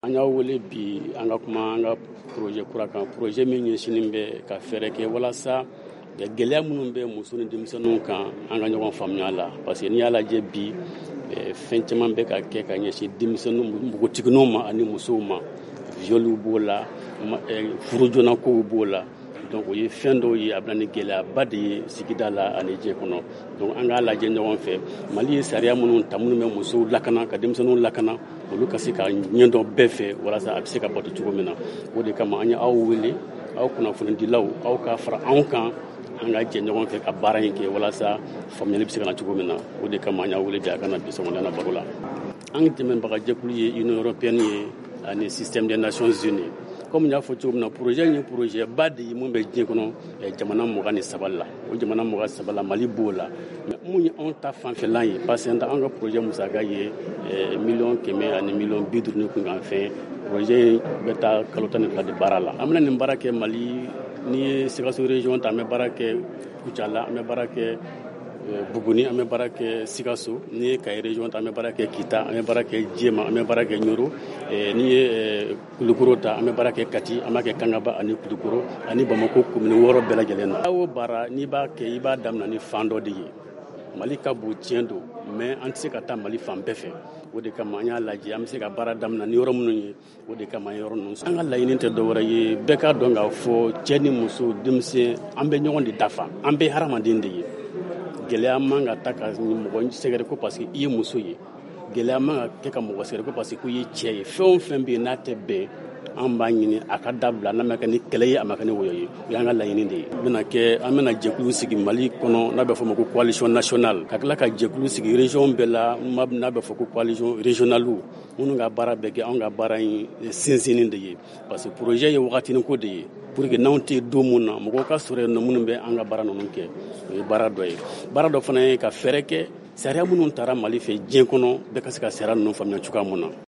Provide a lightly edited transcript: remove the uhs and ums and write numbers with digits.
An y'a wele bi an ka kuma an ka projet kura kan projet min ɲɛsinnen bɛ ka fɛɛrɛ kɛ walasa gɛlɛya minnu bɛ muso ni denmisɛnninw kan an ka ɲɔgɔn faamuya la parce que n'i y'a lajɛ bi fɛn caman bɛ ka kɛ ka ɲɛsin denmisɛnninw npogotigininw ma ani musow ma violiw b'o la furujonakow b'o la donc o ye fɛn dɔw ye a bɛ na ni gɛlɛyaba de ye sigida la ani diɲɛ kɔnɔ donc an k'a lajɛ ɲɔgɔn fɛ Mali ye sariya minnu ta minnu bɛ musow lakana ka denmisɛnninw lakana olu ka se ka ɲɛdɔn bɛɛ fɛ walasa a bɛ se ka bato cogo min na o de kama an ye aw wele aw kunnafonidilaw aw ka fara anw kan an ka jɛ ɲɔgɔn fɛ ka baara in kɛ walasa faamuyali bɛ se ka na cogo min na o de kama an y'a wele bi a kana bi sɔgɔmada baro la an dɛmɛbagajɛkulu ye Union européenne ye ani système des Nations Unies comme n y'a fɔ cogo min na projet in ye projet ba de ye mun bɛ diɲɛ kɔnɔ jamana 23 la o jamana 23 la Mali b'o la mais mun ye anw ta fanfɛlan ye parce que an ka projet musaka ye 100 ani 50 kunkan fɛn projet in bɛ taa kalo 12 de baara la an bɛna nin baara kɛ Mali n'i ye Sikaso région ta an bɛ baara kɛ Kucala an bɛ baara kɛ Buguni an bɛ baara kɛ Sikaso n'i ye Kayi région ta an bɛ baara kɛ Kita an bɛ baara kɛ Jema an bɛ baara kɛ Ɲoro n'i ye Kulukoro ta an bɛ baara kɛ Kati an b'a kɛ Kangaba ani Kulukoro ani Bamako commune 6 bɛɛ lajɛlen na o baara n'i b'a kɛ i b'a daminɛ ni fan dɔ de ye Mali ka bon tiɲɛ don mais an tɛ se ka taa Mali fan bɛɛ fɛ o de kama an y'a lajɛ an bɛ se ka baara daminɛ ni yɔrɔ minnu ye o de kama an ye yɔrɔ ninnu an ka laɲini tɛ dɔwɛrɛ ye bɛɛ k'a dɔn k'a fɔ cɛ ni muso denmisɛn an bɛ ɲɔgɔn de dafa an bɛ hadamaden de ye gɛlɛya man ka ta ka mɔgɔ sɛgɛrɛ ko parce que i ye muso ye gɛlɛya man ka kɛ ka mɔgɔ sɛgɛrɛ ko parce que i ye cɛ ye fɛn o fɛn bɛ yen n'a tɛ bɛn an b'a ɲini a ka dabila n'a ma kɛ ni kɛlɛ ye a ma kɛ ni wɔyɔ ye o y'an ka laɲini de ye an bɛna jɛkulu sigi Mali kɔnɔ n'a bɛ fɔ o ma ko coalition nationale ka tila ka jɛkulu sigi région bɛɛ la n'a bɛ fɔ ko coalition régionale minnu ka baara bɛɛ kɛ anw ka baara in sinsinni de ye parce que projet ye wagatinin ko de ye pour que n'anw tɛ don mun na mɔgɔw ka sɔrɔ yen nɔ minnu bɛ an ka baara ninnu kɛ o ye baara dɔ ye baara dɔ fana ye ka fɛɛrɛ kɛ sariya minnu taara Mali fɛ diɲɛ kɔnɔ bɛɛ ka se ka sariya ninnu faamuya cogoya mun na